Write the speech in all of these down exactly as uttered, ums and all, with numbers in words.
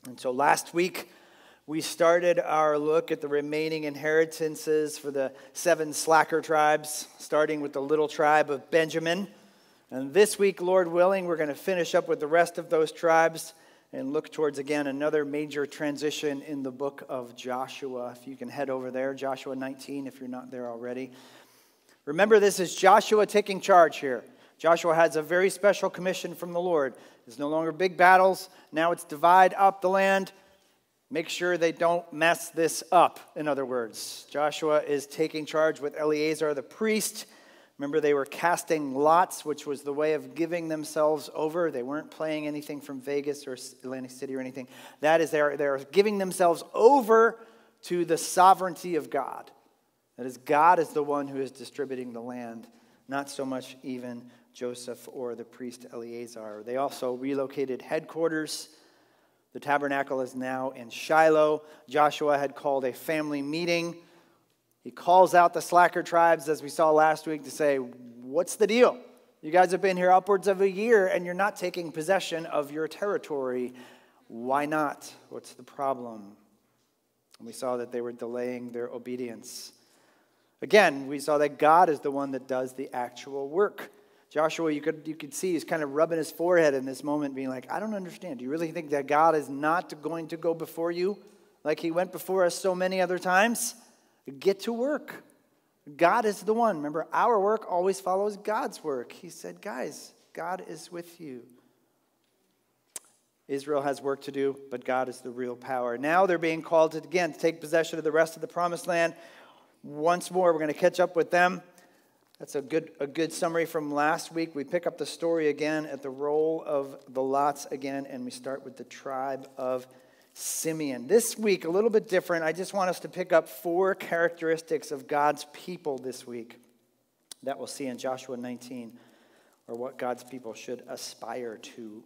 And so last week, we started our look at the remaining inheritances for the seven slacker tribes, starting with the little tribe of Benjamin. And this week, Lord willing, we're going to finish up with the rest of those tribes and look towards, again, another major transition in the book of Joshua. If you can head over there, Joshua nineteen, if you're not there already. Remember, this is Joshua taking charge here. Joshua has a very special commission from the Lord. It's no longer big battles. Now it's divide up the land. Make sure they don't mess this up, in other words. Joshua is taking charge with Eleazar the priest. Remember, they were casting lots, which was the way of giving themselves over. They weren't playing anything from Vegas or Atlantic City or anything. That is, they're, they're giving themselves over to the sovereignty of God. That is, God is the one who is distributing the land, not so much even Joseph or the priest Eleazar. They also relocated headquarters. The tabernacle is now in Shiloh. Joshua had called a family meeting. He calls out the slacker tribes, as we saw last week, to say, what's the deal? You guys have been here upwards of a year, and you're not taking possession of your territory. Why not? What's the problem? And we saw that they were delaying their obedience. Again, we saw that God is the one that does the actual work. Joshua, you could you could see he's kind of rubbing his forehead in this moment, being like, I don't understand. Do you really think that God is not going to go before you like he went before us so many other times? Get to work. God is the one. Remember, our work always follows God's work. He said, guys, God is with you. Israel has work to do, but God is the real power. Now they're being called to, again, to take possession of the rest of the promised land. Once more, we're going to catch up with them. That's a good a good summary from last week. We pick up the story again at the roll of the lots again, and we start with the tribe of Simeon. This week, a little bit different. I just want us to pick up four characteristics of God's people this week that we'll see in Joshua nineteen, or what God's people should aspire to.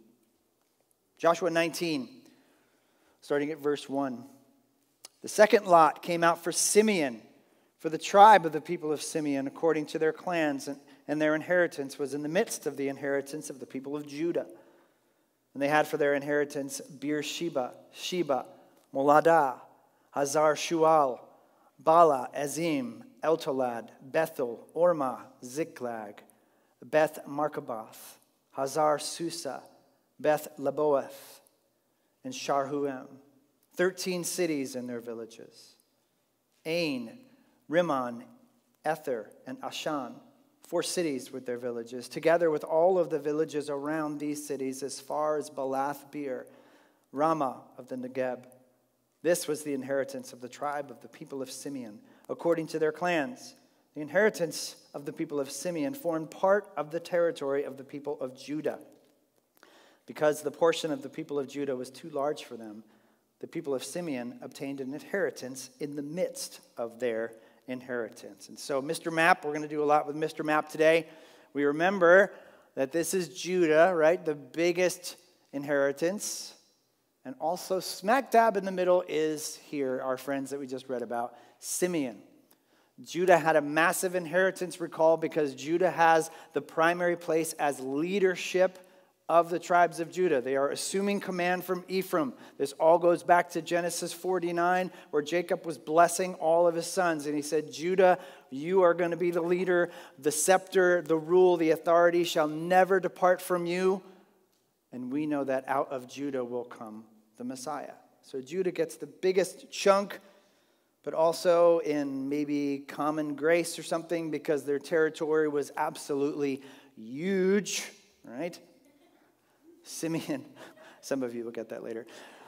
Joshua nineteen, starting at verse one. The second lot came out for Simeon, for the tribe of the people of Simeon, according to their clans, and, and their inheritance was in the midst of the inheritance of the people of Judah. And they had for their inheritance Beersheba, Sheba, Moladah, Hazar Shual, Bala, Azim, Eltolad, Bethel, Ormah, Ziklag, Beth Markaboth, Hazar Susa, Beth Laboeth, and Sharhuem, thirteen cities and their villages. Ain, Rimmon, Ether, and Ashan, four cities with their villages, together with all of the villages around these cities as far as Balath Beer, Ramah of the Negeb. This was the inheritance of the tribe of the people of Simeon, according to their clans. The inheritance of the people of Simeon formed part of the territory of the people of Judah. Because the portion of the people of Judah was too large for them, the people of Simeon obtained an inheritance in the midst of their inheritance. And so, Mister Map, we're going to do a lot with Mister Map today. We remember that this is Judah, right? The biggest inheritance. And also smack dab in the middle is here, our friends that we just read about, Simeon. Judah had a massive inheritance, recall, because Judah has the primary place as leadership of the tribes of Judah. They are assuming command from Ephraim. This all goes back to Genesis forty-nine, where Jacob was blessing all of his sons. And he said, Judah, you are going to be the leader. The scepter, the rule, the authority shall never depart from you. And we know that out of Judah will come the Messiah. So Judah gets the biggest chunk, but also in maybe common grace or something, because their territory was absolutely huge, right? Simeon, some of you will get that later.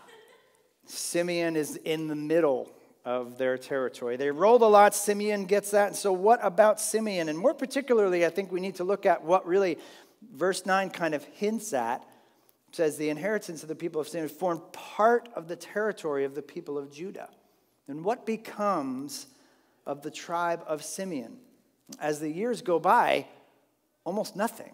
Simeon is in the middle of their territory. They rolled a lot. Simeon gets that. And so what about Simeon? And more particularly, I think we need to look at what really verse nine kind of hints at. It says the inheritance of the people of Simeon formed part of the territory of the people of Judah. And what becomes of the tribe of Simeon? As the years go by, almost nothing.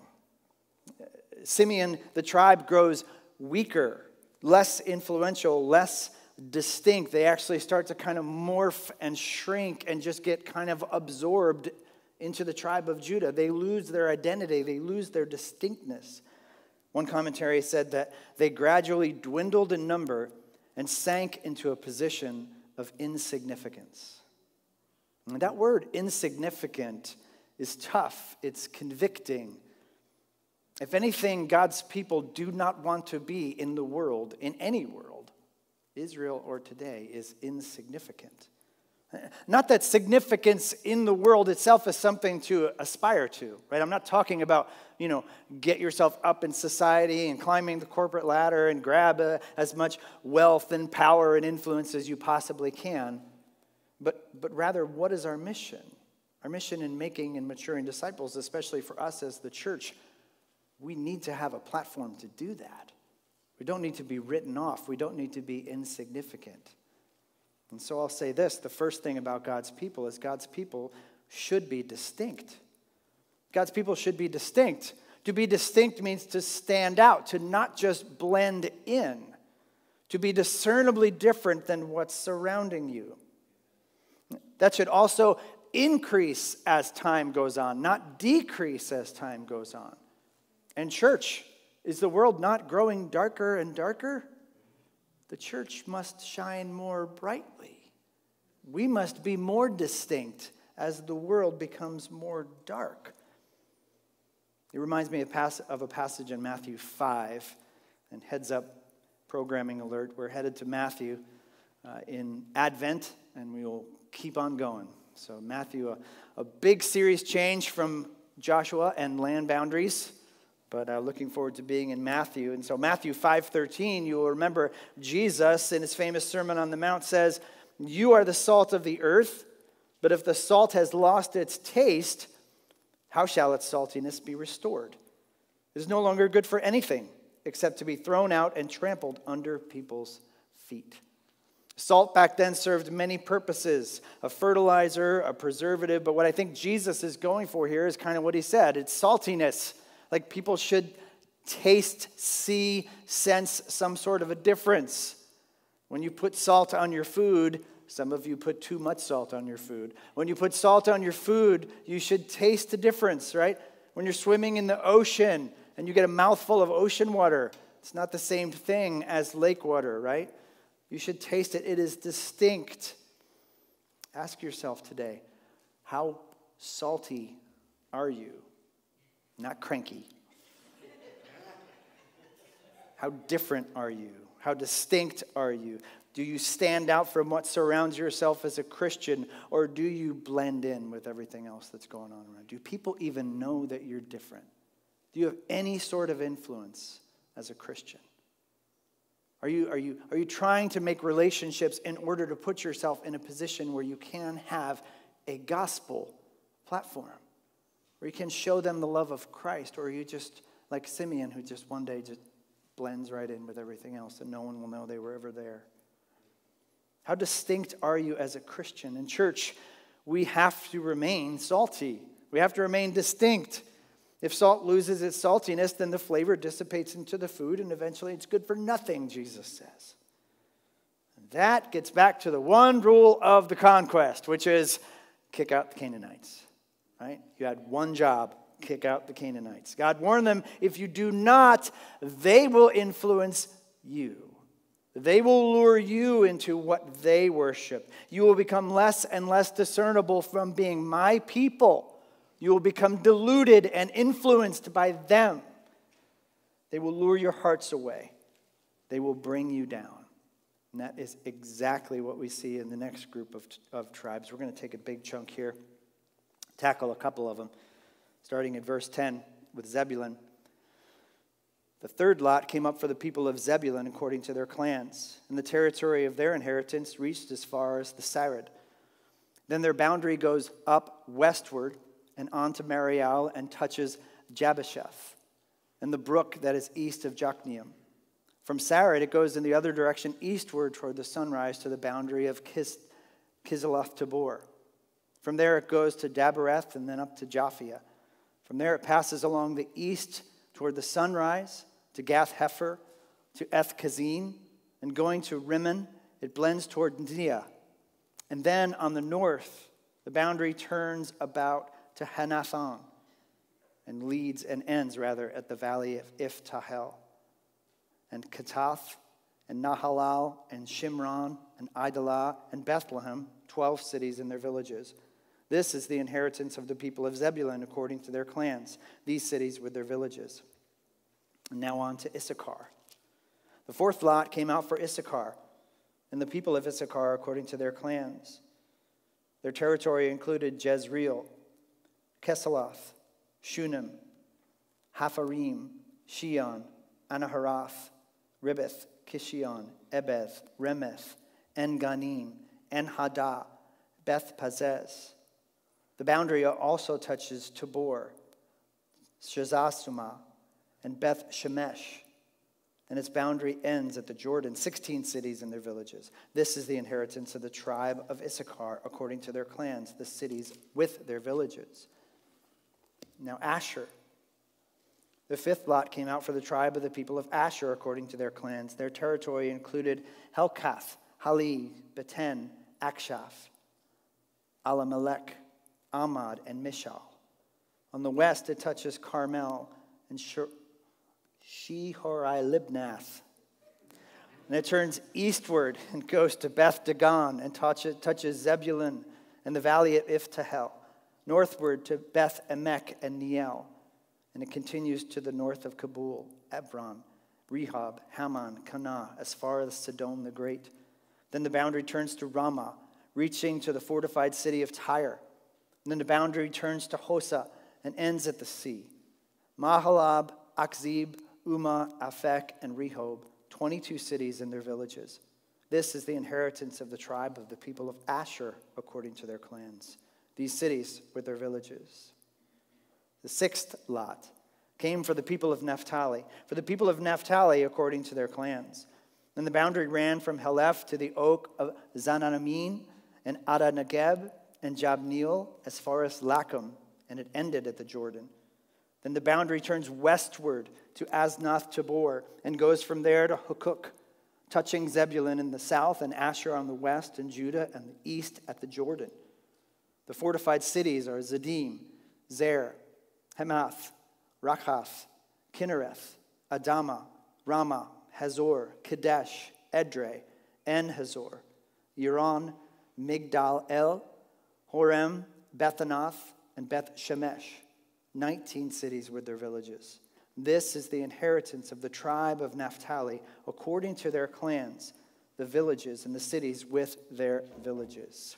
Simeon, the tribe, grows weaker, less influential, less distinct. They actually start to kind of morph and shrink and just get kind of absorbed into the tribe of Judah. They lose their identity. They lose their distinctness. One commentary said that they gradually dwindled in number and sank into a position of insignificance. And that word insignificant is tough. It's convicting. If anything, God's people do not want to be in the world, in any world, Israel or today, is insignificant. Not that significance in the world itself is something to aspire to, right? I'm not talking about, you know, get yourself up in society and climbing the corporate ladder and grab uh, as much wealth and power and influence as you possibly can. But, but rather, what is our mission? Our mission in making and maturing disciples, especially for us as the church, we need to have a platform to do that. We don't need to be written off. We don't need to be insignificant. And so I'll say this, the first thing about God's people is God's people should be distinct. God's people should be distinct. To be distinct means to stand out, to not just blend in, to be discernibly different than what's surrounding you. That should also increase as time goes on, not decrease as time goes on. And church, is the world not growing darker and darker? The church must shine more brightly. We must be more distinct as the world becomes more dark. It reminds me of, pass- of a passage in Matthew five, and heads up programming alert. We're headed to Matthew uh, in Advent, and we will keep on going. So Matthew, a, a big series change from Joshua and land boundaries. But uh, looking forward to being in Matthew. And so Matthew five thirteen, you will remember Jesus in his famous Sermon on the Mount says, "You are the salt of the earth, but if the salt has lost its taste, how shall its saltiness be restored? It is no longer good for anything except to be thrown out and trampled under people's feet." Salt back then served many purposes, a fertilizer, a preservative. But what I think Jesus is going for here is kind of what he said. It's saltiness. Like people should taste, see, sense some sort of a difference. When you put salt on your food, some of you put too much salt on your food. When you put salt on your food, you should taste the difference, right? When you're swimming in the ocean and you get a mouthful of ocean water, it's not the same thing as lake water, right? You should taste it. It is distinct. Ask yourself today, how salty are you? Not cranky. How different are you? How distinct are you? Do you stand out from what surrounds yourself as a Christian, or do you blend in with everything else that's going on around? Do people even know that you're different? Do you have any sort of influence as a Christian? Are you, are you, are you trying to make relationships in order to put yourself in a position where you can have a gospel platform? Where you can show them the love of Christ, or are you just like Simeon, who just one day just blends right in with everything else and no one will know they were ever there? How distinct are you as a Christian? In church, we have to remain salty. We have to remain distinct. If salt loses its saltiness, then the flavor dissipates into the food, and eventually it's good for nothing, Jesus says. And that gets back to the one rule of the conquest, which is kick out the Canaanites. Right? You had one job, kick out the Canaanites. God warned them, if you do not, they will influence you. They will lure you into what they worship. You will become less and less discernible from being my people. You will become deluded and influenced by them. They will lure your hearts away. They will bring you down. And that is exactly what we see in the next group of, of tribes. We're going to take a big chunk here. Tackle a couple of them, starting at verse ten with Zebulun. The third lot came up for the people of Zebulun according to their clans, and the territory of their inheritance reached as far as the Sarid. Then their boundary goes up westward and on to Marial and touches Jabbesheth and the brook that is east of Jokneam. From Sarid it goes in the other direction eastward toward the sunrise to the boundary of Kis- Kisloth-Tabor. From there it goes to Dabereth and then up to Japhia. From there it passes along the east toward the sunrise to Gath-Hefer, to Eth-Kazin, and going to Rimmon, it blends toward Nia. And then on the north, the boundary turns about to Hanathon and leads and ends rather at the valley of Iftahel. And Katath and Nahalal, and Shimron, and Idalah, and Bethlehem, twelve cities and their villages. This is the inheritance of the people of Zebulun according to their clans, these cities with their villages. And now on to Issachar. The fourth lot came out for Issachar, and the people of Issachar according to their clans. Their territory included Jezreel, Kesaloth, Shunem, Hapharim, Shion, Anaharath, Ribboth, Kishion, Ebeth, Remeth, En-Ganim, En-Hadah, Beth-Pazez. The boundary also touches Tabor, Shazasuma, and Beth-Shemesh, and its boundary ends at the Jordan, sixteen cities and their villages. This is the inheritance of the tribe of Issachar according to their clans, the cities with their villages. Now Asher. The fifth lot came out for the tribe of the people of Asher according to their clans. Their territory included Helkath, Hali, Beten, Akshaph, Alamelech, Amad, and Mishal. On the west it touches Carmel and Shehorai-Libnath. And it turns eastward and goes to Beth Dagon and touches, touches Zebulun and the valley of Iftahel, northward to Beth Emek and Neiel. And it continues to the north of Kabul, Ebron, Rehob, Haman, Kanah, as far as Sodom the Great. Then the boundary turns to Ramah, reaching to the fortified city of Tyre. And then the boundary turns to Hosa and ends at the sea. Mahalab, Akzib, Umah, Aphek, and Rehob, twenty-two cities and their villages. This is the inheritance of the tribe of the people of Asher according to their clans. These cities with their villages. The sixth lot came for the people of Naphtali. For the people of Naphtali according to their clans. And the boundary ran from Heleph to the oak of Zananamin and Ada-Negeb and Jabneel as far as Lachum, and it ended at the Jordan. Then the boundary turns westward to Aznath Tabor and goes from there to Hukuk, touching Zebulun in the south and Asher on the west and Judah and the east at the Jordan. The fortified cities are Zedim, Zer, Hemath, Rakhath, Kinnereth, Adama, Ramah, Hazor, Kadesh, Edrei, En-Hazor, Yeron, Migdal-El, Horem, Bethanath, and Beth-Shemesh, nineteen cities with their villages. This is the inheritance of the tribe of Naphtali, according to their clans, the villages and the cities with their villages.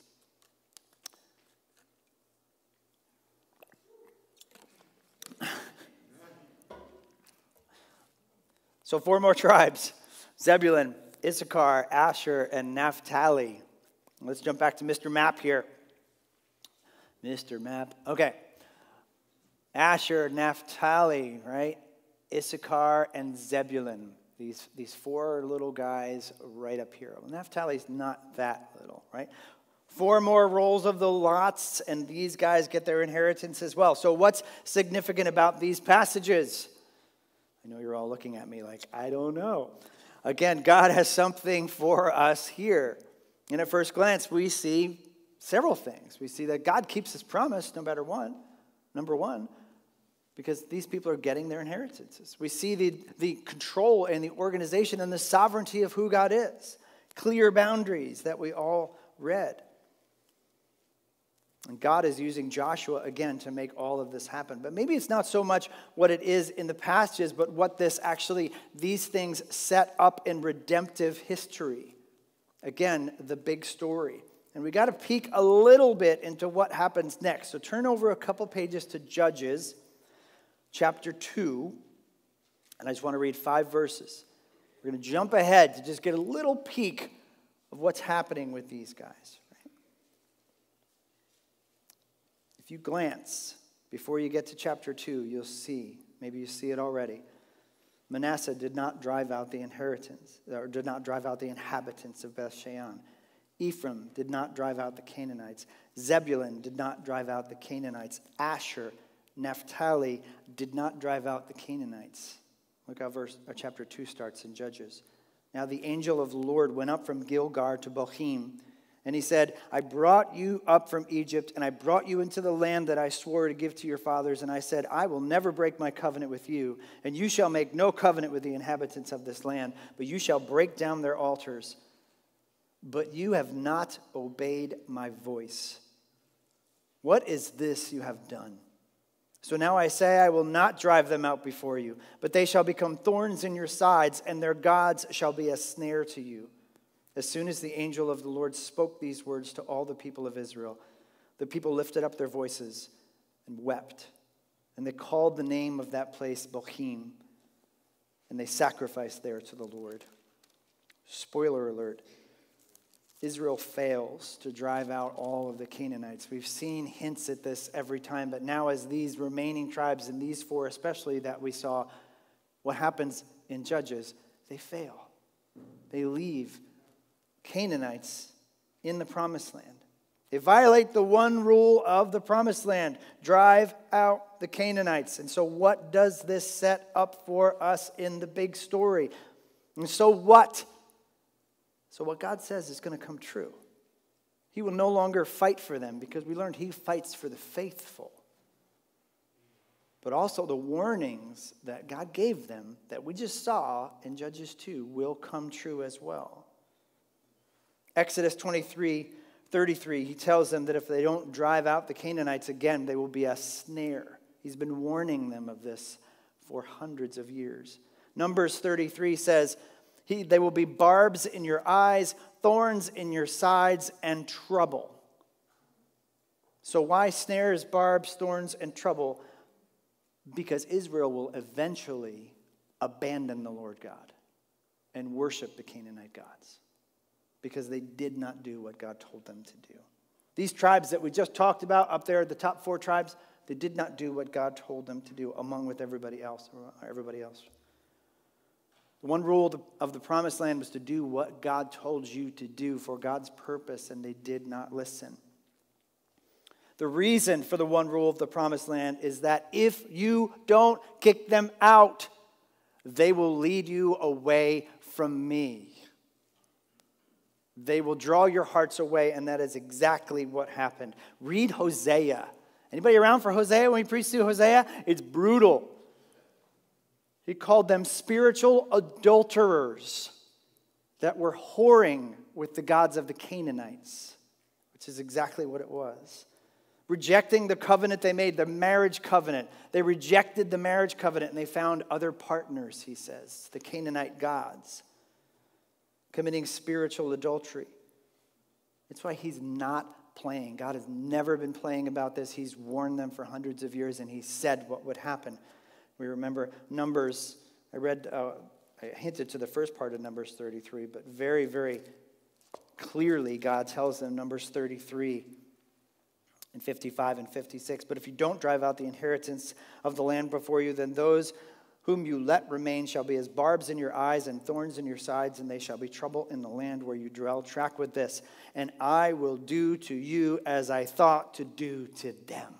So four more tribes: Zebulun, Issachar, Asher, and Naphtali. Let's jump back to Mister Map here. Mister Map. Okay. Asher, Naphtali, right? Issachar, and Zebulun. These, these four little guys right up here. Well, Naphtali's not that little, right? Four more rolls of the lots, and these guys get their inheritance as well. So what's significant about these passages? I know you're all looking at me like, I don't know. Again, God has something for us here. And at first glance, we see several things. We see that God keeps his promise no matter what. Number one, because these people are getting their inheritances. We see the, the control and the organization and the sovereignty of who God is. Clear boundaries that we all read. And God is using Joshua again to make all of this happen. But maybe it's not so much what it is in the passages, but what this actually, these things set up in redemptive history. Again, the big story. And we got to peek a little bit into what happens next. So turn over a couple pages to Judges chapter two. And I just want to read five verses. We're going to jump ahead to just get a little peek of what's happening with these guys. If you glance before you get to chapter two, you'll see, maybe you see it already, Manasseh did not drive out the inheritance, or did not drive out the inhabitants of Beth-Shean. Ephraim did not drive out the Canaanites. Zebulun did not drive out the Canaanites. Asher, Naphtali did not drive out the Canaanites. Look how verse, or chapter two starts in Judges. Now the angel of the Lord went up from Gilgal to Bochim, And he said, I brought you up from Egypt, and I brought you into the land that I swore to give to your fathers. And I said, I will never break my covenant with you, and you shall make no covenant with the inhabitants of this land, but you shall break down their altars. But you have not obeyed my voice. What is this you have done? So now I say, I will not drive them out before you, but they shall become thorns in your sides, and their gods shall be a snare to you. As soon as the angel of the Lord spoke these words to all the people of Israel, the people lifted up their voices and wept. And they called the name of that place Bochim, and they sacrificed there to the Lord. Spoiler alert, Israel fails to drive out all of the Canaanites. We've seen hints at this every time, but now as these remaining tribes, and these four especially that we saw, what happens in Judges, they fail. They leave Canaanites in the promised land. They violate the one rule of the promised land, drive out the Canaanites. And so what does this set up for us in the big story? And so what? So what God says is going to come true. He will no longer fight for them, because we learned he fights for the faithful. But also the warnings that God gave them that we just saw in Judges two will come true as well. Exodus twenty-three thirty-three, he tells them that if they don't drive out the Canaanites again, they will be a snare. He's been warning them of this for hundreds of years. Numbers thirty-three says, he, they will be barbs in your eyes, thorns in your sides, and trouble. So why snares, barbs, thorns, and trouble? Because Israel will eventually abandon the Lord God and worship the Canaanite gods, because they did not do what God told them to do. These tribes that we just talked about up there, the top four tribes, they did not do what God told them to do, among with everybody else. Everybody else. The one rule of the promised land was to do what God told you to do for God's purpose, and they did not listen. The reason for the one rule of the promised land is that if you don't kick them out, they will lead you away from me. They will draw your hearts away, and that is exactly what happened. Read Hosea. Anybody around for Hosea when we preach through Hosea? It's brutal. He called them spiritual adulterers that were whoring with the gods of the Canaanites, which is exactly what it was. Rejecting the covenant they made, the marriage covenant. They rejected the marriage covenant, and they found other partners, he says, the Canaanite gods, committing spiritual adultery. That's why he's not playing. God has never been playing about this. He's warned them for hundreds of years, and he said what would happen. We remember Numbers. I read, uh, I hinted to the first part of Numbers thirty-three, but very, very clearly God tells them, Numbers thirty-three and fifty-five and fifty-six, but if you don't drive out the inheritance of the land before you, then those whom you let remain shall be as barbs in your eyes and thorns in your sides, and they shall be trouble in the land where you dwell. Track with this. And I will do to you as I thought to do to them.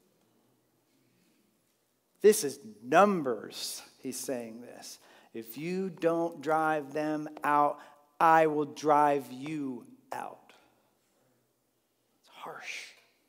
This is Numbers, he's saying this. If you don't drive them out, I will drive you out. It's harsh.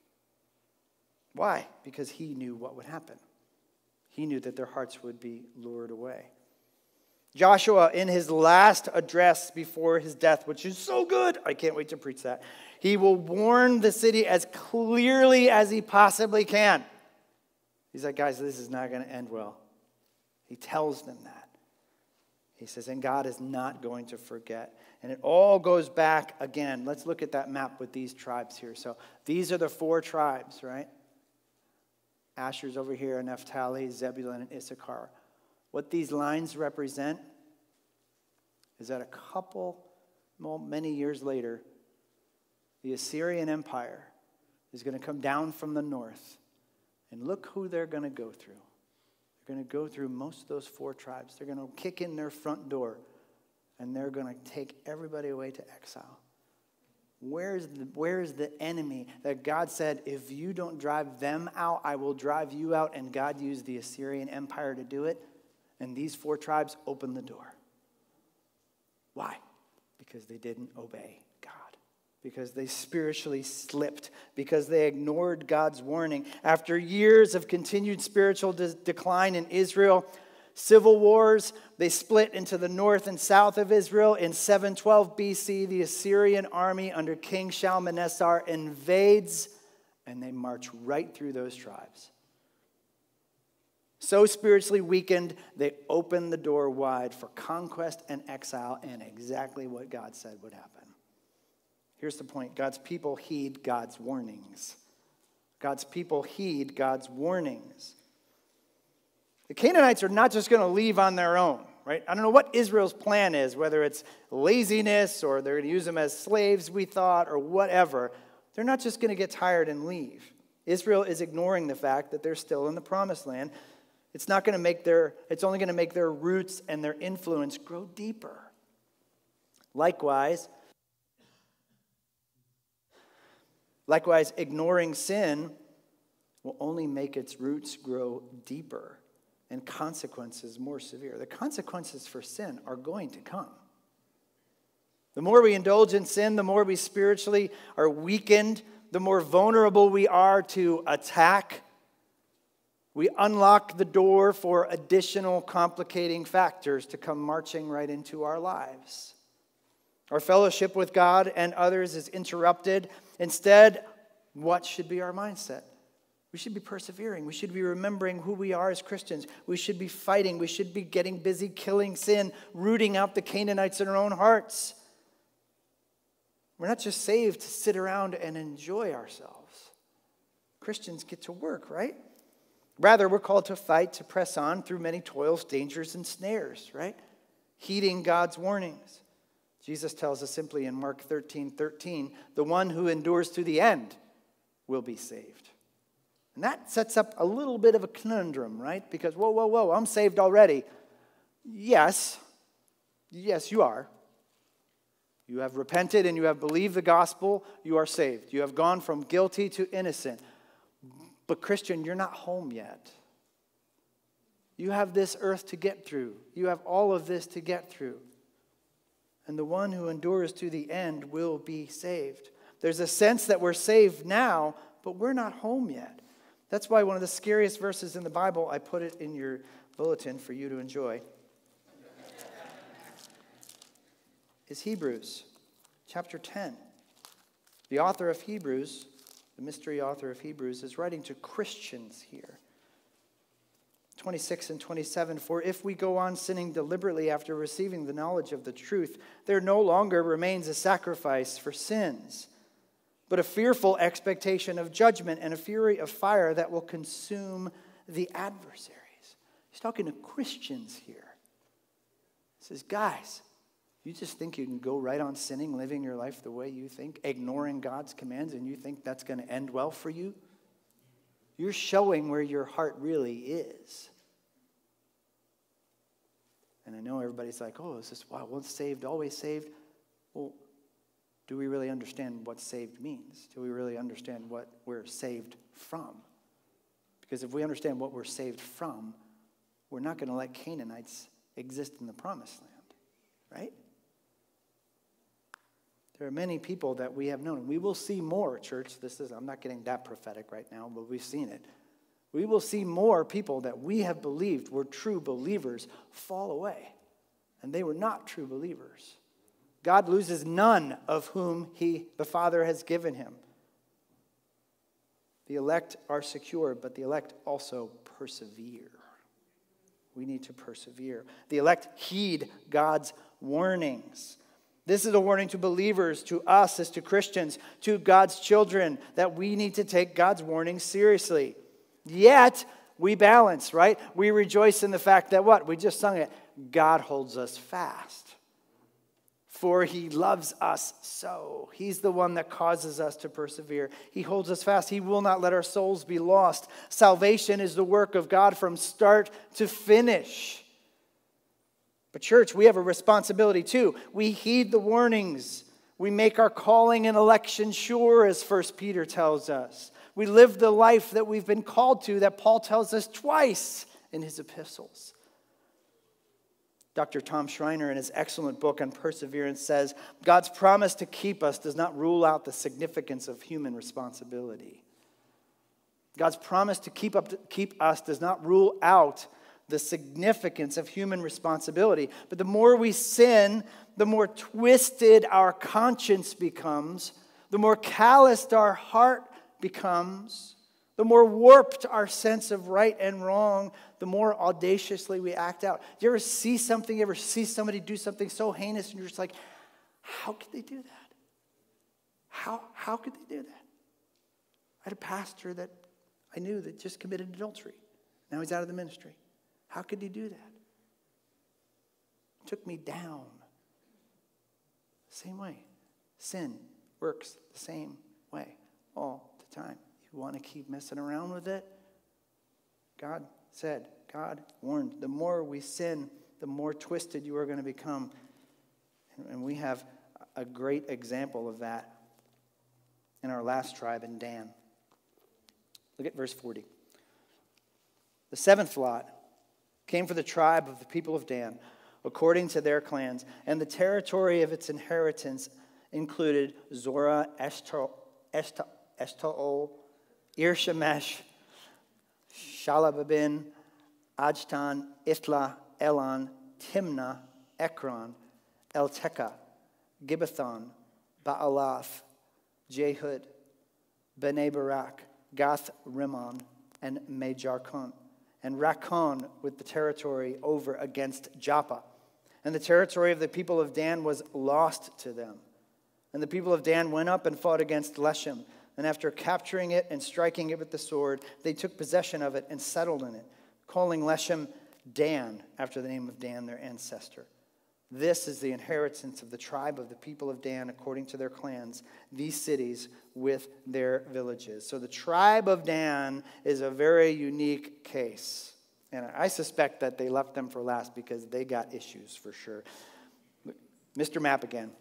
Why? Because he knew what would happen. He knew that their hearts would be lured away. Joshua, in his last address before his death, which is so good, I can't wait to preach that, he will warn the city as clearly as he possibly can. He's like, guys, this is not going to end well. He tells them that. He says, and God is not going to forget. And it all goes back again. Let's look at that map with these tribes here. So these are the four tribes, right? Asher's over here, Naphtali, Zebulun, and Issachar. What these lines represent is that a couple, well, many years later, the Assyrian Empire is going to come down from the north. And look who they're going to go through. They're going to go through most of those four tribes. They're going to kick in their front door, and they're going to take everybody away to exile. Where's the, where's the enemy that God said, if you don't drive them out, I will drive you out? And God used the Assyrian Empire to do it. And these four tribes opened the door. Why? Because they didn't obey God. because they spiritually slipped, because they ignored God's warning. After years of continued spiritual de- decline in Israel, civil wars, they split into the north and south of Israel. In seven twelve B C, the Assyrian army under King Shalmaneser invades, and they march right through those tribes. So spiritually weakened, they open the door wide for conquest and exile, and exactly what God said would happen. Here's the point. God's people heed God's warnings. God's people heed God's warnings. The Canaanites are not just going to leave on their own, right? I don't know what Israel's plan is, whether it's laziness or they're going to use them as slaves, we thought, or whatever. They're not just going to get tired and leave. Israel is ignoring the fact that they're still in the promised land. It's not going to make their, it's only going to make their roots and their influence grow deeper. Likewise, Likewise, ignoring sin will only make its roots grow deeper and consequences more severe. The consequences for sin are going to come. The more we indulge in sin, the more we spiritually are weakened, the more vulnerable we are to attack. We unlock the door for additional complicating factors to come marching right into our lives. Our fellowship with God and others is interrupted. Instead, what should be our mindset? We should be persevering. We should be remembering who we are as Christians. We should be fighting. We should be getting busy killing sin, rooting out the Canaanites in our own hearts. We're not just saved to sit around and enjoy ourselves. Christians get to work, right? Rather, we're called to fight, to press on through many toils, dangers, and snares, right? Heeding God's warnings. Jesus tells us simply in Mark thirteen thirteen, the one who endures to the end will be saved. And that sets up a little bit of a conundrum, right? Because, whoa, whoa, whoa, I'm saved already. Yes, yes, you are. You have repented and you have believed the gospel, you are saved. You have gone from guilty to innocent. But Christian, you're not home yet. You have this earth to get through. You have all of this to get through. And the one who endures to the end will be saved. There's a sense that we're saved now, but we're not home yet. That's why one of the scariest verses in the Bible, I put it in your bulletin for you to enjoy, is Hebrews chapter ten. The author of Hebrews, the mystery author of Hebrews, is writing to Christians here. twenty-six and twenty-seven, for if we go on sinning deliberately after receiving the knowledge of the truth, there no longer remains a sacrifice for sins, but a fearful expectation of judgment and a fury of fire that will consume the adversaries. He's talking to Christians here. He says, guys, you just think you can go right on sinning, living your life the way you think, ignoring God's commands, and you think that's going to end well for you? You're showing where your heart really is. And I know everybody's like, oh, is this, wow, once saved, always saved? Well, do we really understand what saved means? Do we really understand what we're saved from? Because if we understand what we're saved from, we're not going to let Canaanites exist in the promised land, right? There are many people that we have known. And we will see more, church. This is, I'm not getting that prophetic right now, but we've seen it. We will see more people that we have believed were true believers fall away. And they were not true believers. God loses none of whom he, the Father, has given him. The elect are secure, but the elect also persevere. We need to persevere. The elect heed God's warnings. This is a warning to believers, to us as to Christians, to God's children, that we need to take God's warnings seriously. Yet, we balance, right? We rejoice in the fact that what? We just sung it. God holds us fast. For he loves us so. He's the one that causes us to persevere. He holds us fast. He will not let our souls be lost. Salvation is the work of God from start to finish. But church, we have a responsibility too. We heed the warnings. We make our calling and election sure, as First Peter tells us. We live the life that we've been called to, that Paul tells us twice in his epistles. Doctor Tom Schreiner, in his excellent book on perseverance, says, God's promise to keep us does not rule out the significance of human responsibility. God's promise to keep, up to keep us does not rule out the significance of human responsibility. But the more we sin, the more twisted our conscience becomes, the more calloused our heart becomes, the more warped our sense of right and wrong, the more audaciously we act out. Do you ever see something, you ever see somebody do something so heinous and you're just like, how could they do that? How, how could they do that? I had a pastor that I knew that just committed adultery. Now he's out of the ministry. How could he do that? It took me down. Same way. Sin works the same way all the time. You want to keep messing around with it? God said, God warned, the more we sin, the more twisted you are going to become. And we have a great example of that in our last tribe in Dan. Look at verse forty. The seventh lot came for the tribe of the people of Dan, according to their clans, and the territory of its inheritance included Zorah, Eshtaol, Ir-Shemesh, Shalababin, Ajtan, Ithla, Elon, Timnah, Ekron, Eltekah, Gibbethon, Baalath, Jehud, Bnei Barak, Gath Rimmon, and Mejarkon, and Rakkon with the territory over against Joppa. And the territory of the people of Dan was lost to them. And the people of Dan went up and fought against Leshem. And after capturing it and striking it with the sword, they took possession of it and settled in it, calling Leshem Dan, after the name of Dan, their ancestor. This is the inheritance of the tribe of the people of Dan according to their clans, these cities with their villages. So the tribe of Dan is a very unique case. And I suspect that they left them for last because they got issues for sure. Mister Map again.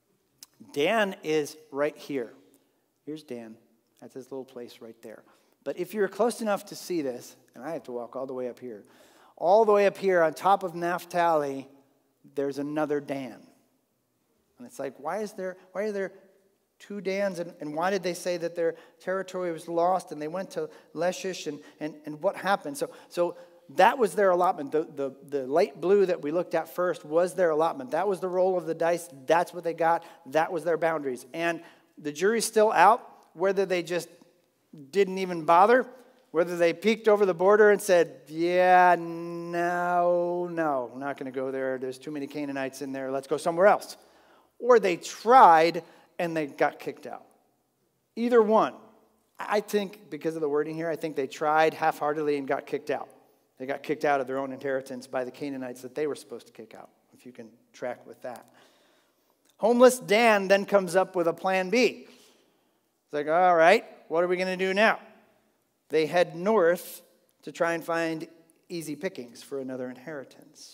Dan is right here. Here's Dan. That's his little place right there. But if you're close enough to see this, and I have to walk all the way up here, all the way up here on top of Naphtali, there's another Dan. And it's like, why is there, why are there two Dans? And, and why did they say that their territory was lost and they went to Leshish and, and, and what happened? So, so that was their allotment. The, the, the light blue that we looked at first was their allotment. That was the roll of the dice. That's what they got. That was their boundaries. And the jury's still out, whether they just didn't even bother, whether they peeked over the border and said, yeah, no, no, I'm not going to go there. There's too many Canaanites in there. Let's go somewhere else. Or they tried and they got kicked out. Either one. I think, because of the wording here, I think they tried half-heartedly and got kicked out. They got kicked out of their own inheritance by the Canaanites that they were supposed to kick out, if you can track with that. Homeless Dan then comes up with a plan B. It's like, all right, what are we going to do now? They head north to try and find easy pickings for another inheritance.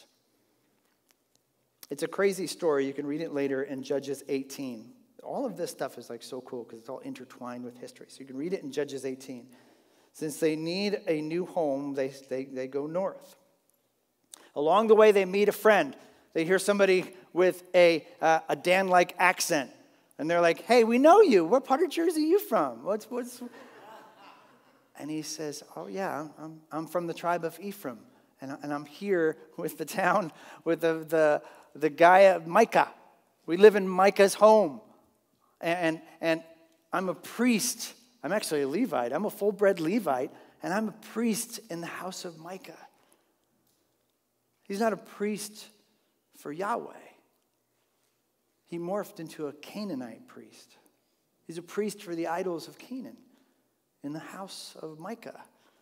It's a crazy story. You can read it later in Judges eighteen. All of this stuff is like so cool because it's all intertwined with history. So you can read it in Judges eighteen. Since they need a new home, they, they, they go north. Along the way, they meet a friend. They hear somebody with a, uh, a Dan-like accent. And they're like, hey, we know you. What part of Jersey are you from? What's, what's... And he says, oh, yeah, I'm, I'm from the tribe of Ephraim. And, and I'm here with the town, with the, the, the guy, Micah. We live in Micah's home. And, and, and I'm a priest. I'm actually a Levite. I'm a full-bred Levite. And I'm a priest in the house of Micah. He's not a priest for Yahweh. He morphed into a Canaanite priest. He's a priest for the idols of Canaan in the house of Micah.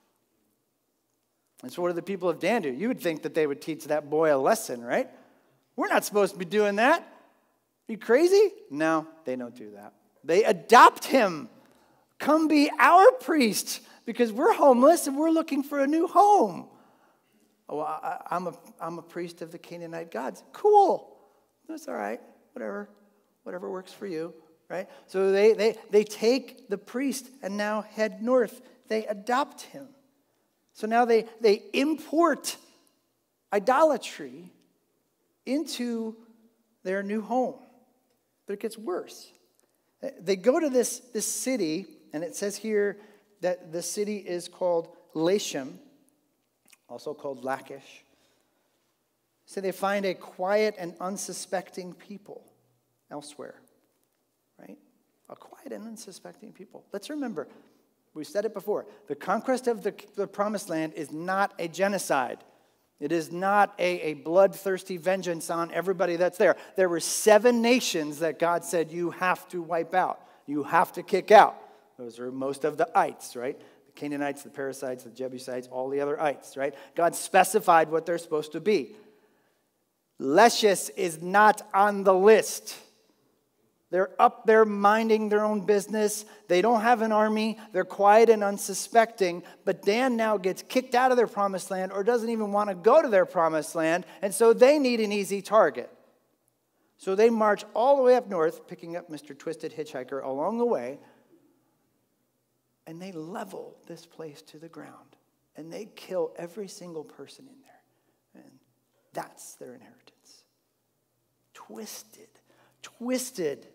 And so what do the people of Dan do? You would think that they would teach that boy a lesson, right? We're not supposed to be doing that. Are you crazy? No, they don't do that. They adopt him. Come be our priest because we're homeless and we're looking for a new home. Oh, I, I'm, a, I'm a priest of the Canaanite gods. Cool. That's all right. Whatever. Whatever works for you. Right? So they, they, they take the priest and now head north. They adopt him. So now they, they import idolatry into their new home. But it gets worse. They go to this, this city, and it says here that the city is called Lashem, also called Lachish. So they find a quiet and unsuspecting people elsewhere, right? A quiet and unsuspecting people. Let's remember, we've said it before, the conquest of the, the Promised Land is not a genocide. It is not a, a bloodthirsty vengeance on everybody that's there. There were seven nations that God said you have to wipe out. You have to kick out. Those are most of the ites, right? The Canaanites, the Perizzites, the Jebusites, all the other ites, right? God specified what they're supposed to be. Lachish is not on the list. They're up there minding their own business. They don't have an army. They're quiet and unsuspecting. But Dan now gets kicked out of their promised land or doesn't even want to go to their promised land. And so they need an easy target. So they march all the way up north, picking up Mister Twisted Hitchhiker along the way. And they level this place to the ground. And they kill every single person in there. And that's their inheritance. Twisted. Twisted.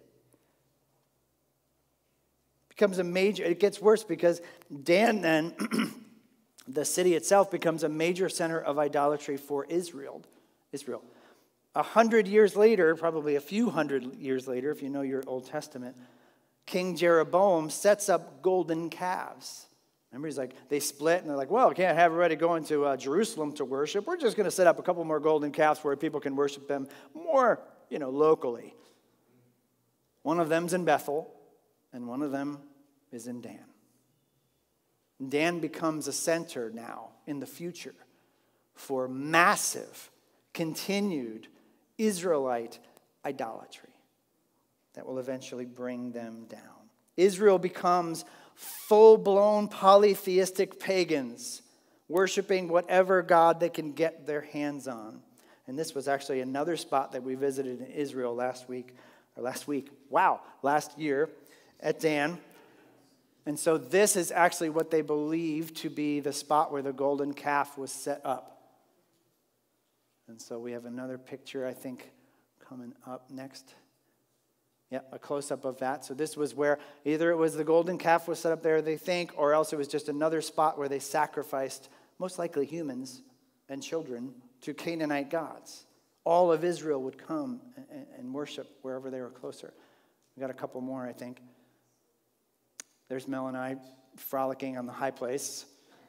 Becomes a major, it gets worse because Dan then, the city itself becomes a major center of idolatry for Israel. Israel. A hundred years later, probably a few hundred years later, if you know your Old Testament, King Jeroboam sets up golden calves. Remember, he's like, they split, and they're like, well, we can't have everybody going to uh, Jerusalem to worship. We're just going to set up a couple more golden calves where people can worship them more, you know, locally. One of them's in Bethel, and one of them is in Dan. Dan becomes a center now in the future for massive, continued Israelite idolatry that will eventually bring them down. Israel becomes full-blown polytheistic pagans, worshiping whatever god they can get their hands on. And this was actually another spot that we visited in Israel last week, or last week, wow, last year at Dan. And so this is actually what they believe to be the spot where the golden calf was set up. And so we have another picture, I think, coming up next. Yeah, a close-up of that. So this was where either it was the golden calf was set up there, they think, or else it was just another spot where they sacrificed, most likely humans and children, to Canaanite gods. All of Israel would come and, and worship wherever they were closer. We got a couple more, I think. There's Mel and I frolicking on the high place.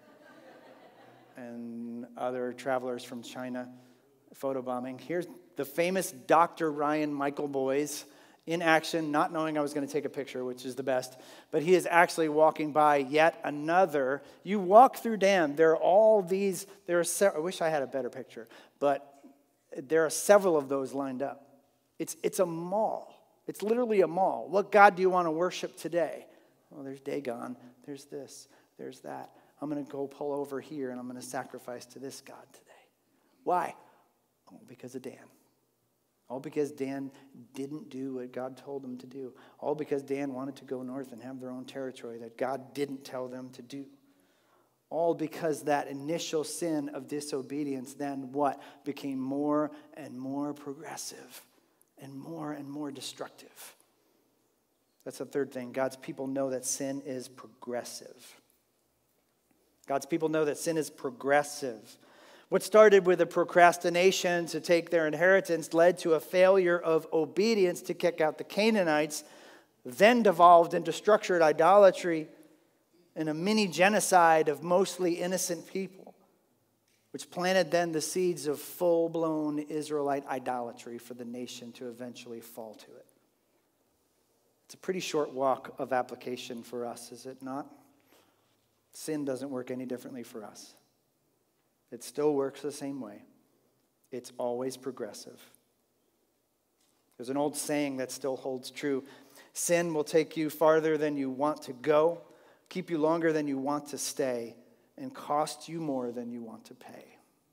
And other travelers from China photobombing. Here's the famous Doctor Ryan Michael Boys in action, not knowing I was going to take a picture, which is the best. But he is actually walking by yet another. You walk through Dan, there are all these, there are se- I wish I had a better picture, but there are several of those lined up. It's, it's a mall. It's literally a mall. What God do you want to worship today? Well, there's Dagon. There's this. There's that. I'm going to go pull over here and I'm going to sacrifice to this God today. Why? Oh, because of Dan. All because Dan didn't do what God told him to do. All because Dan wanted to go north and have their own territory that God didn't tell them to do. All because that initial sin of disobedience then what? Became more and more progressive and more and more destructive. That's the third thing. God's people know that sin is progressive. God's people know that sin is progressive. What started with a procrastination to take their inheritance led to a failure of obedience to kick out the Canaanites, then devolved into structured idolatry and a mini genocide of mostly innocent people, which planted then the seeds of full-blown Israelite idolatry for the nation to eventually fall to it. It's a pretty short walk of application for us, is it not? Sin doesn't work any differently for us. It still works the same way. It's always progressive. There's an old saying that still holds true. Sin will take you farther than you want to go, keep you longer than you want to stay, and cost you more than you want to pay.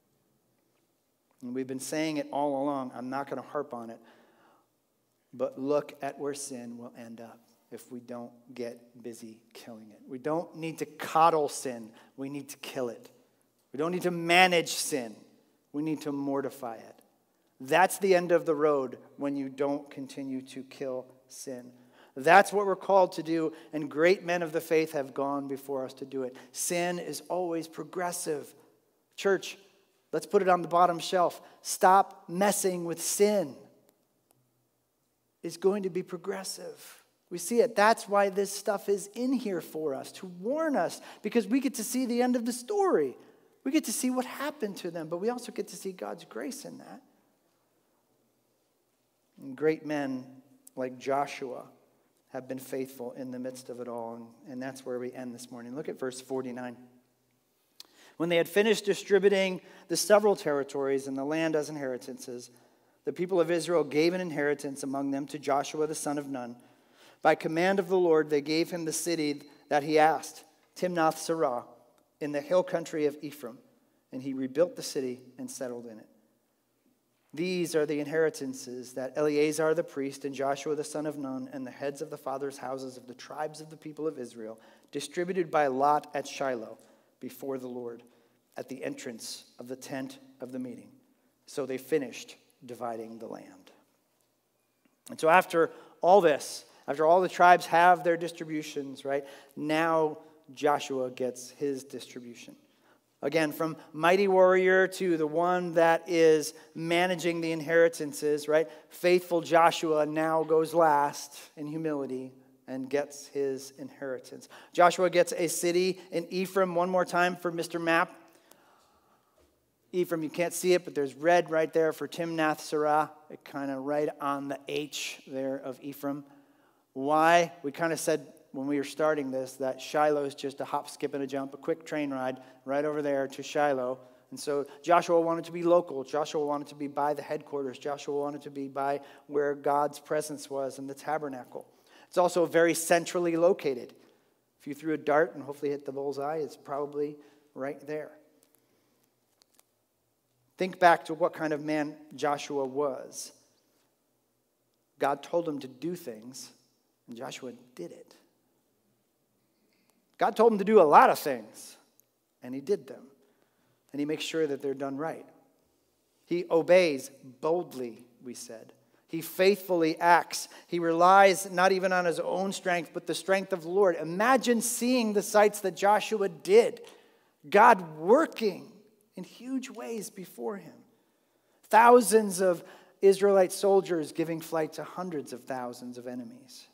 And we've been saying it all along. I'm not going to harp on it. But look at where sin will end up if we don't get busy killing it. We don't need to coddle sin. We need to kill it. We don't need to manage sin. We need to mortify it. That's the end of the road when you don't continue to kill sin. That's what we're called to do, and great men of the faith have gone before us to do it. Sin is always progressive. Church, let's put it on the bottom shelf. Stop messing with sin. It's going to be progressive. We see it. That's why this stuff is in here for us, to warn us, because we get to see the end of the story. We get to see what happened to them, but we also get to see God's grace in that. And great men like Joshua have been faithful in the midst of it all. And, and that's where we end this morning. Look at verse forty-nine. When they had finished distributing the several territories and the land as inheritances, the people of Israel gave an inheritance among them to Joshua the son of Nun. By command of the Lord, they gave him the city that he asked, Timnath-Serah, in the hill country of Ephraim. And he rebuilt the city and settled in it. These are the inheritances that Eleazar the priest and Joshua the son of Nun and the heads of the fathers' houses of the tribes of the people of Israel distributed by lot at Shiloh before the Lord at the entrance of the tent of the meeting. So they finished dividing the land. And so after all this, after all the tribes have their distributions, right, now Joshua gets his distribution. Again, from mighty warrior to the one that is managing the inheritances, right? Faithful Joshua now goes last in humility and gets his inheritance. Joshua gets a city in Ephraim. One more time for Mister Map. Ephraim, you can't see it, but there's red right there for Timnath-Serah. It kind of right on the H there of Ephraim. Why? We kind of said when we were starting this that Shiloh is just a hop, skip, and a jump, a quick train ride right over there to Shiloh. And so Joshua wanted to be local. Joshua wanted to be by the headquarters. Joshua wanted to be by where God's presence was in the tabernacle. It's also very centrally located. If you threw a dart and hopefully hit the bullseye, it's probably right there. Think back to what kind of man Joshua was. God told him to do things, and Joshua did it. God told him to do a lot of things, and he did them. And he makes sure that they're done right. He obeys boldly, we said. He faithfully acts. He relies not even on his own strength, but the strength of the Lord. Imagine seeing the sights that Joshua did. God working in huge ways before him. Thousands of Israelite soldiers giving flight to hundreds of thousands of enemies.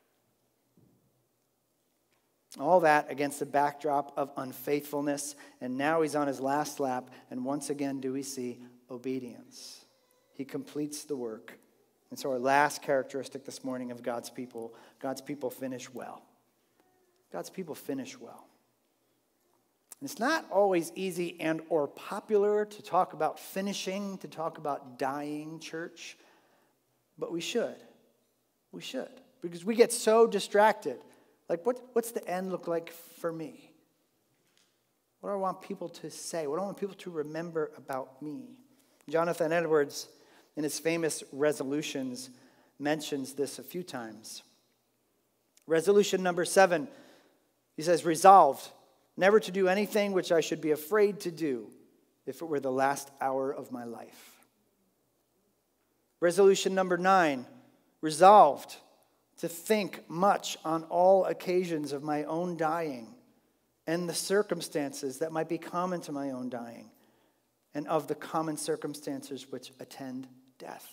All that against the backdrop of unfaithfulness. And now he's on his last lap. And once again, do we see obedience? He completes the work. And so our last characteristic this morning of God's people, God's people finish well. God's people finish well. And it's not always easy and or popular to talk about finishing, to talk about dying, church. But we should. We should. Because we get so distracted. Like, what, what's the end look like for me? What do I want people to say? What do I want people to remember about me? Jonathan Edwards, in his famous resolutions, mentions this a few times. Resolution number seven, he says, resolved never to do anything which I should be afraid to do if it were the last hour of my life. Resolution number nine, resolved to think much on all occasions of my own dying and the circumstances that might be common to my own dying and of the common circumstances which attend death.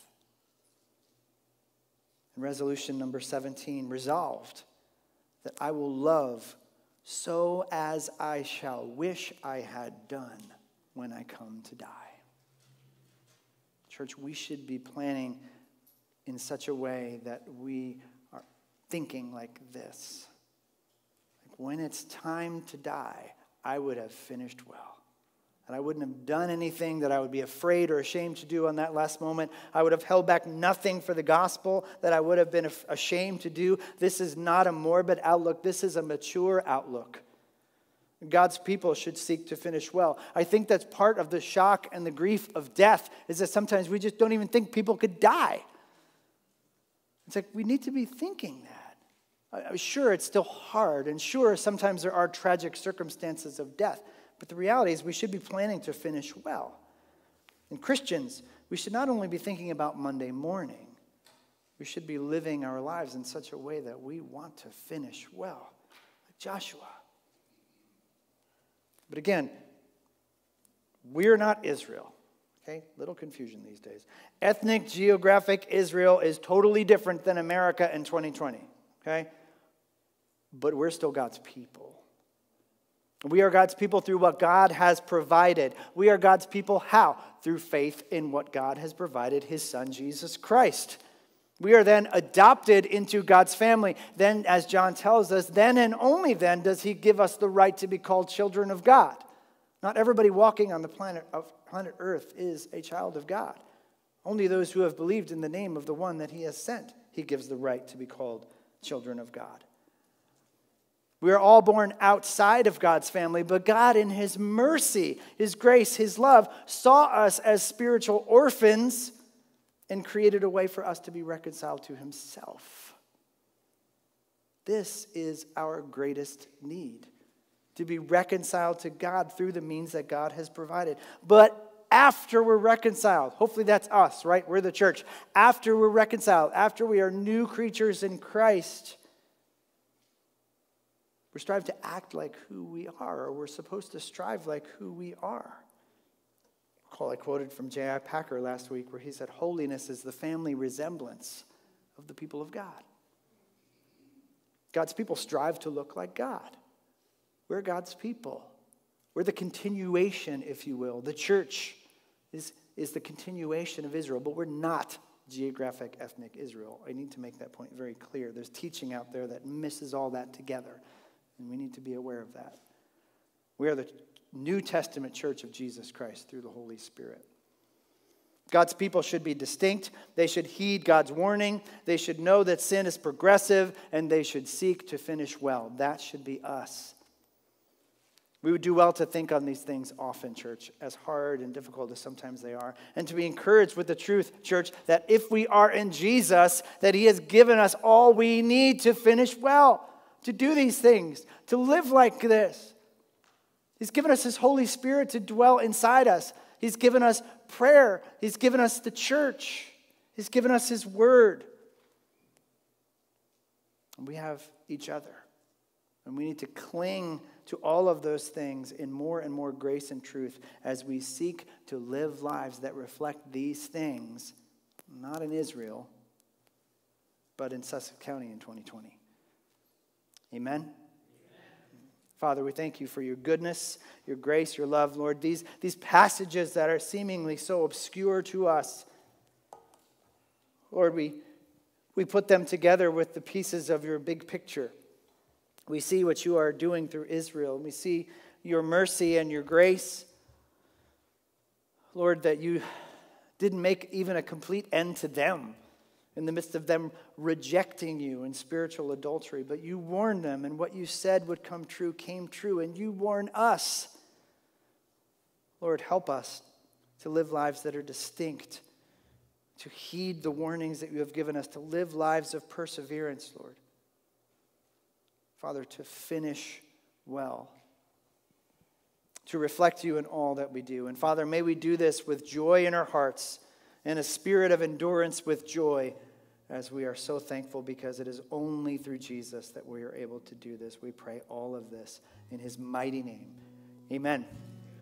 And resolution number seventeen, resolved that I will love so as I shall wish I had done when I come to die. Church, we should be planning in such a way that we are thinking like this. Like when it's time to die, I would have finished well. And I wouldn't have done anything that I would be afraid or ashamed to do on that last moment. I would have held back nothing for the gospel that I would have been ashamed to do. This is not a morbid outlook. This is a mature outlook. God's people should seek to finish well. I think that's part of the shock and the grief of death is that sometimes we just don't even think people could die. It's like we need to be thinking that. I'm sure it's still hard, and sure sometimes there are tragic circumstances of death. But the reality is we should be planning to finish well. And Christians, we should not only be thinking about Monday morning, we should be living our lives in such a way that we want to finish well, like Joshua. But again, we're not Israel. Okay, little confusion these days. Ethnic, geographic Israel is totally different than America in twenty twenty. Okay? But we're still God's people. We are God's people through what God has provided. We are God's people how? Through faith in what God has provided, his Son, Jesus Christ. We are then adopted into God's family. Then, as John tells us, then and only then does he give us the right to be called children of God. Not everybody walking on the planet of planet Earth is a child of God. Only those who have believed in the name of the one that he has sent, he gives the right to be called children of God. We are all born outside of God's family, but God in his mercy, his grace, his love, saw us as spiritual orphans and created a way for us to be reconciled to himself. This is our greatest need, to be reconciled to God through the means that God has provided. But after we're reconciled, hopefully that's us, right? We're the church. After we're reconciled, after we are new creatures in Christ, we're strived to act like who we are, or we're supposed to strive like who we are. Recall I quoted from J I Packer last week where he said, holiness is the family resemblance of the people of God. God's people strive to look like God. We're God's people. We're the continuation, if you will. The church is, is the continuation of Israel, but we're not geographic, ethnic Israel. I need to make that point very clear. There's teaching out there that misses all that together. And we need to be aware of that. We are the New Testament church of Jesus Christ through the Holy Spirit. God's people should be distinct. They should heed God's warning. They should know that sin is progressive, and they should seek to finish well. That should be us. We would do well to think on these things often, church, as hard and difficult as sometimes they are, and to be encouraged with the truth, church, that if we are in Jesus, that he has given us all we need to finish well, to do these things, to live like this. He's given us his Holy Spirit to dwell inside us. He's given us prayer. He's given us the church. He's given us his word. And we have each other. And we need to cling to all of those things in more and more grace and truth as we seek to live lives that reflect these things, not in Israel, but in Sussex County in twenty twenty. Amen? Amen. Father, we thank you for your goodness, your grace, your love, Lord. These, these passages that are seemingly so obscure to us, Lord, we, we put them together with the pieces of your big picture. We see what you are doing through Israel. We see your mercy and your grace. Lord, that you didn't make even a complete end to them in the midst of them rejecting you in spiritual adultery. But you warned them, and what you said would come true came true, and you warn us. Lord, help us to live lives that are distinct, to heed the warnings that you have given us, to live lives of perseverance, Lord. Father, to finish well, to reflect you in all that we do. And Father, may we do this with joy in our hearts and a spirit of endurance with joy, as we are so thankful because it is only through Jesus that we are able to do this. We pray all of this in his mighty name. Amen.